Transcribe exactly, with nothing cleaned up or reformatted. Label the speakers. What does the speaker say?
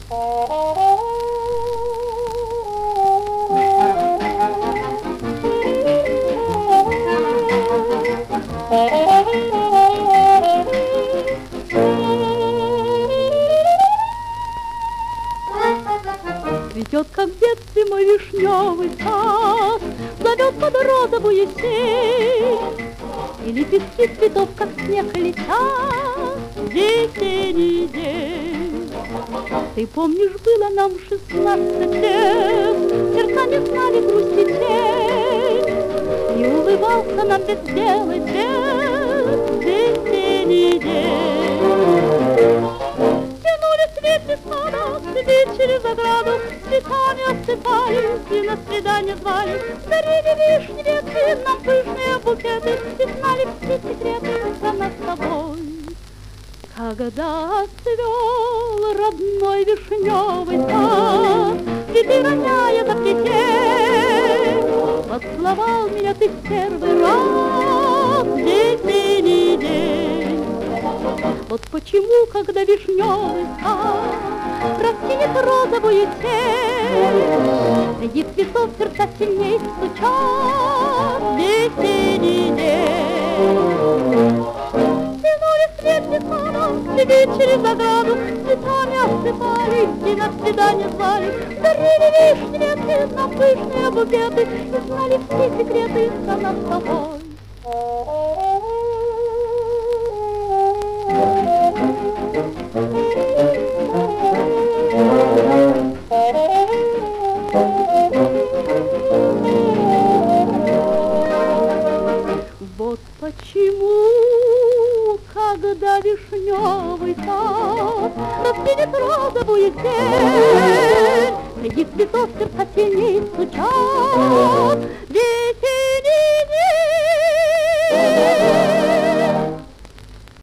Speaker 1: Цветет, как в детстве мой вишневый сад, зовет под розовую сеть, и лепестки цветов, как снег, летят в весенний день. Ты помнишь, было нам шестнадцать лет, сердца не знали грусти тень, и улыбался нам безбелый свет в весенний день. Тянулись ветви сада, цветы через ограду, цветами осыпались и на свидание звали. Дарили вишни ветви, нам пышные букеты, и знали все секреты про нас с тобой. Когда цвел родной вишневый сад, цветы роняя за плетень, поцеловал меня ты в первый раз в весенний день. Вот почему, когда вишневый сад раскинет розовую тень, среди цветов сердца сильней стучат в весенний день. Тянулись ветви сада, цветы через ограду, цветами осыпались и на свидание звали. Дарили вишни ветви, нам пышные букеты, и знали все секреты про нас с тобой. Вот почему, когда вишневый сад раскинет розовую тень, среди цветов сердца сильней стучат